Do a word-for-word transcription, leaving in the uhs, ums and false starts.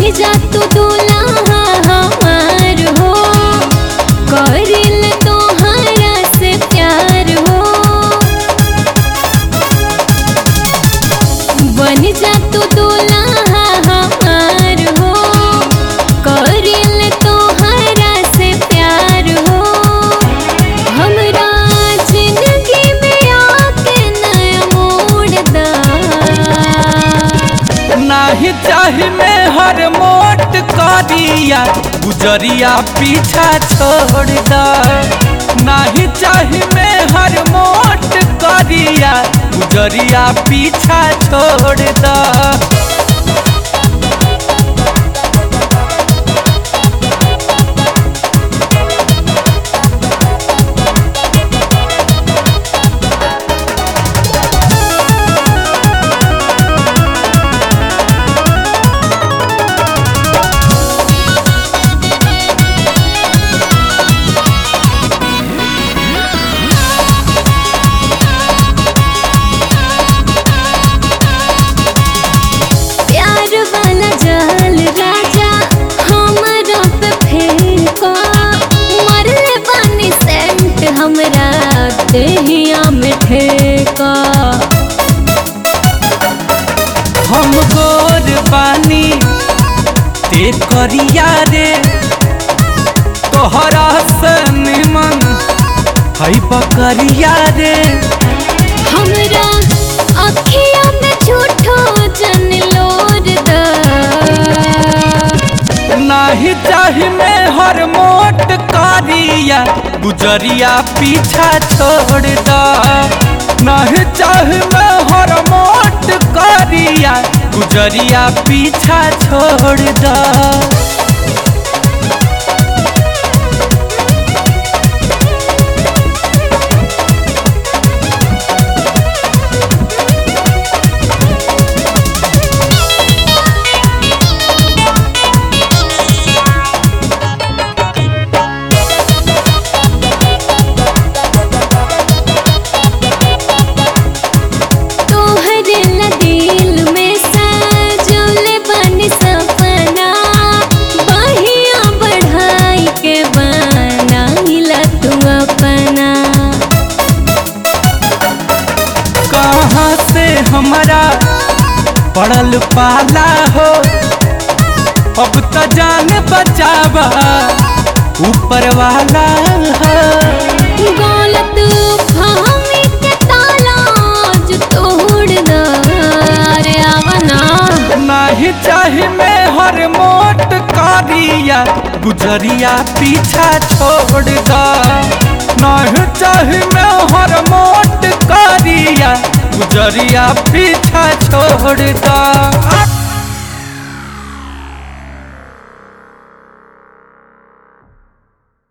जा तू दूल्हा हमार हो, करिल तोहरा से प्यार हो। बन जा तू दूल्हा हमार हो, करिल तोहरा से प्यार हो। हमरा जिंदगी में आके नया मोड़ दा, नाही चाही में हर मोट करिया गुजरिया पीछा छोड़ दा। नाही चाही में हर मोट करिया गुजरिया पीछा छोड़ दा। हमरा देहिया में ठेका हम गोर बानी ते करिया रे, तोहरा से निमन है बकरिया रे। हमरा अखिया में झूठो जन लोर दा, नाही चाही में हर मोट करिया गुजरिया पीछा छोड़ दा। नहीं चाही में हर मोट करिया गुजरिया पीछा छोड़ दा। कहाँ से हमारा पड़ल पाला हो, अब तो जान बचावा ऊपर वाला है। गलत फहमी के ताला जो तोड़ दा, रे आवना। नहीं चाही में हर मोट करिया गुजरिया पीछा छोड़ दा। नहीं चाही में हर मोट करिया गुजरिया पीछा छोड़ दा।